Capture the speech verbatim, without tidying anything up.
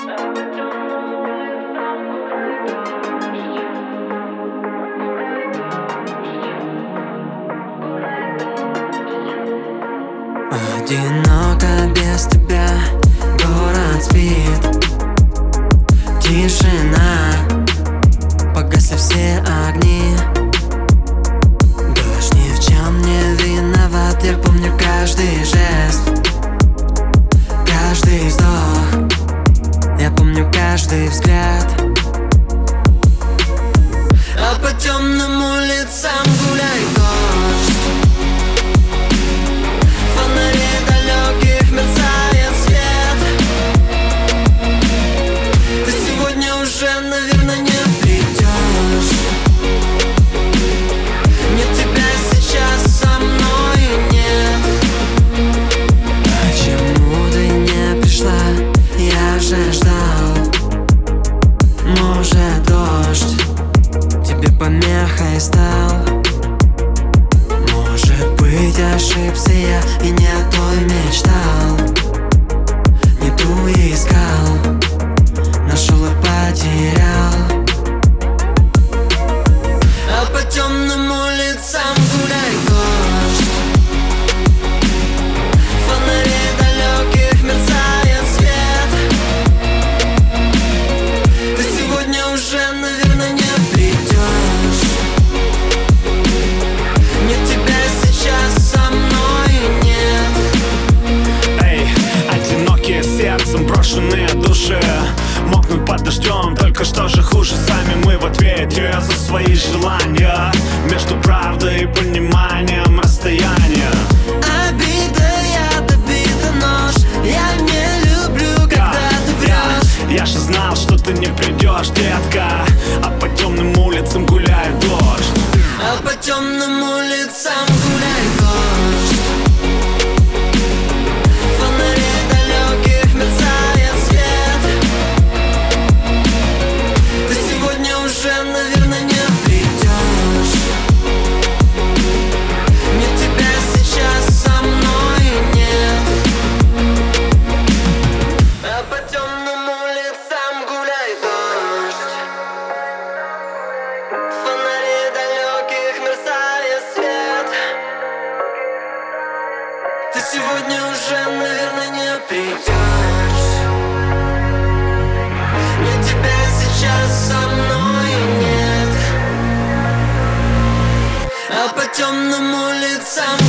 Одиноко без тебя, город спит, тишина, погасли все огни. Дождь ни в чем не виноват, я помню каждый жест, каждый вздох, я помню каждый взгляд. А по темным улицам гуляет дождь, фонарей далеких мерцает свет. Ты сегодня уже, наверное, не придешь. Нет тебя сейчас со мной нет. Почему ты не пришла? Я же ждал. Может, дождь тебе помехой стал? Может быть, ошибся я и не о той мечтал, не ту искал, нашел и потерял. А по темным улицам гуляет дождь, фонарей далеких мерцает свет. Ты сегодня уже, наверное, не придешь. Нет тебя сейчас со мной нет. Эй, одинокие сердцем, брошенные души мокнут под дождем, только что же хуже. Сами мы в ответе за свои желания, между правдой и пониманием расстояния. Обида, яд, обида, нож. Я не люблю, когда Я, ты врешь. я, я же знал, что ты не придешь, детка. А по темным улицам гуляет дождь. А по темным улицам гуляет дождь, фонарей далеких мерцает свет. Ты сегодня уже, наверное, не придешь. Нет тебя сейчас со мной нет. А по темным улицам гуляет дождь, фонарей далеких мерцает свет. Ты сегодня уже, наверное, не придешь. Нет тебя сейчас со мной нет. А по темным улицам